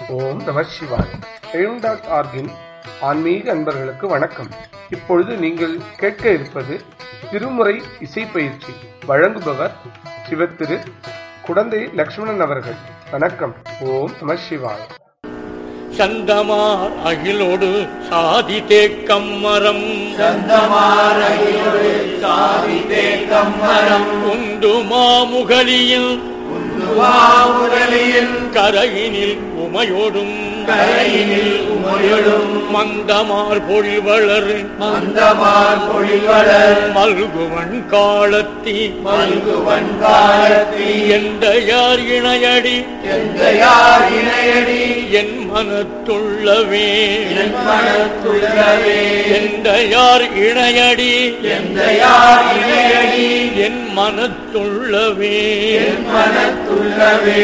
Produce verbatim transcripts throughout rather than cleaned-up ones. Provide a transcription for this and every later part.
ஓம் நம சிவாய். எழும் டாட் ஆர்கின் ஆன்மீக அன்பர்களுக்கு வணக்கம். இப்பொழுது நீங்கள் கேட்க இருப்பது திருமுறை இசை பயிற்சி. வழங்குபவர் சிவத்திரு குடந்தை லட்சுமணன் அவர்கள். வணக்கம். ஓம் நம சிவாய். சந்தமார் அகிலோடு சாதி தேக்கம்மரம் சந்தமார் அகிலோடு சாதி தேக்கம்மரம் உண்டு மாமுகலியில் உந்துவாமுதலியில் கரையினில் உமையோடும் கரையினில் உமையொடும் மந்தமார் பொழிவளர் மந்தமார் பொழிவளர் மல்குவன் காலத்தி மல்குவன் காலத்தி எந்த யார் இணையடி எந்த யார் இணையடி என் மனத்துள்ளவே என் மனத்துள்ளவே எந்த யார் இணையடி எந்த யார் இணையடி என் மனத்துள்ளவே என் மனத்துள்ளவே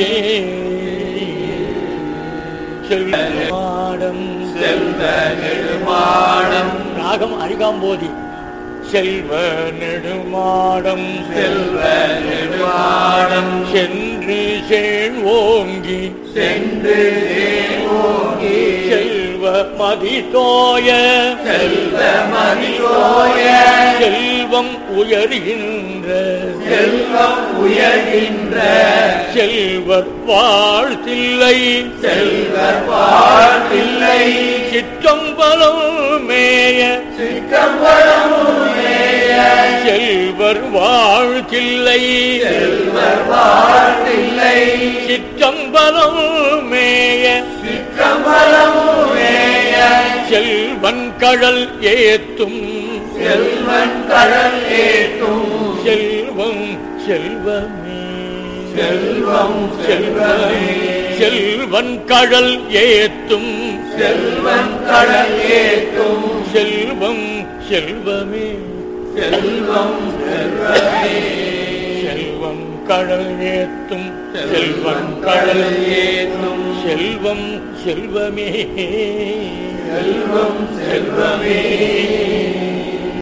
செல்வமாடம் செல்வ நெடுமாடம் ராகம் அரிகாம்போதி. செல்வ நெடுமாடம் செல்வ நெடுமாடம் சென்று சேழ்வோங்கி சென்று ஓங்கி செல்வ மதிதோய செல்வ மதியோய செல்வம் உயர்கின்ற செல்வம் உயர்கின்ற செல்வர் வாழ்த்தில்லை செல்வர் வாழ்வில்லை சிற்றம்பலம் மேய சிற்றம்பலமுமேய செல்வர் வாழ்த்தில்லை செல்வர் வாழ்வில்லை சிற்றம்பலம் மேய சிற்றம்பலமுமேய செல்வன் கடல் ஏத்தும் செல்வன் கடல் ஏற்றும் செல்வம் செல்வமே செல்வம் செல்வமே செல்வன் கடல் ஏத்தும் செல்வன் கடல் ஏற்றும் செல்வம் செல்வமே செல்வம் செல்வமே செல்வம் கடல் ஏத்தும் செல்வன் கடல் ஏற்றும் செல்வம் செல்வமே செல்வம் செல்வமே